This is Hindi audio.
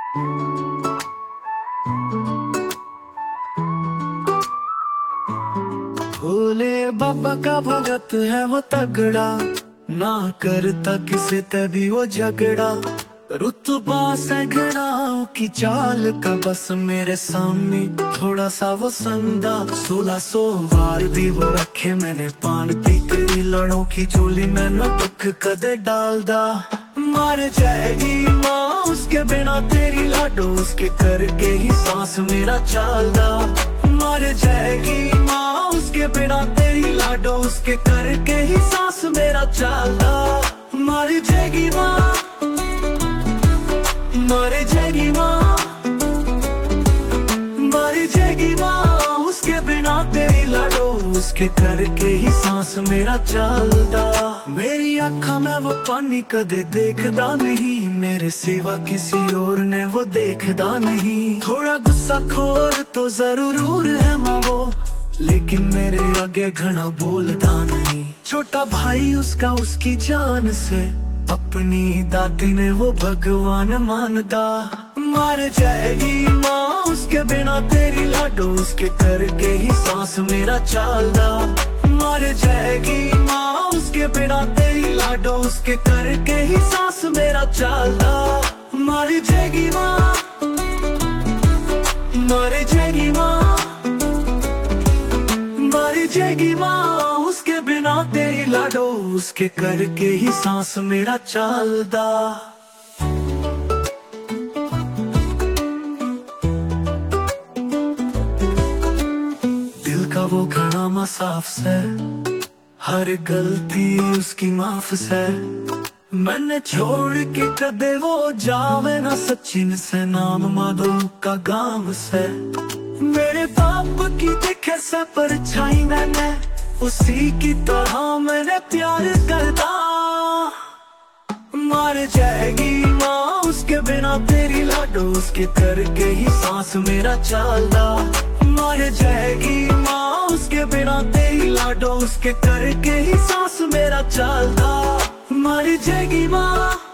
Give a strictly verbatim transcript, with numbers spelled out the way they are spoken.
भोले बाबा का भगत है वो तगड़ा, ना करता किसी ते भी वो झगड़ा। रुतबा सैकड़ाओं की चाल का बस मेरे सामने थोड़ा सा वो संदा। सोलह सौ वार दी वो रखे मैंने पान पी करी लड़ों की चोली में न दुख कदे डालदा। मर जाएगी माँ उसके बिना तेरी लाडो, उसके करके ही सांस मेरा चालदा। मर जाएगी माँ उसके बिना तेरी लाडो, उसके करके ही सांस मेरा चालदा। मर जाएगी माँ, मर जाएगी माँ, मर जाएगी माँ उसके बिना तेरी लाडो, उसके करके ही सांस मेरा चलदा। मेरी आँखा में वो पानी कदे देखदा नहीं, मेरे सिवा किसी और ने वो देखदा नहीं। थोड़ा गुस्सा खोर तो जरूर है माँ वो, लेकिन मेरे आगे घना बोलता नहीं। छोटा भाई उसका उसकी जान से, अपनी दादी ने वो भगवान मानदा। मर जाएगी माँ उसके बिना तेरी लाडो, उसके करके ही सांस मेरा चलदा। मर जाएगी माँ उसके बिना तेरी लाडो, उसके करके ही सांस मेरा चलदा। मर जाएगी माँ, मर जाएगी माँ, मर जाएगी माँ उसके बिना तेरी लाडो, उसके करके ही सांस मेरा चलदा। दिल का वो घना मसाफ से, हर गलती उसकी माफ से। मैंने छोड़ के कदे वो जावे ना सचिन से, नाम माधो का गांव से। मेरे बाप की देखे से परछाई मैंने, उसी की तरह मैंने प्यार करता। मर जाएगी माँ उसके बिना तेरी लाडो, उसके करके ही सांस मेरा चलदा। मर जाएगी माँ उसके बिना तेरी लाडो, उसके करके ही सांस मेरा चलदा। मर जाएगी माँ,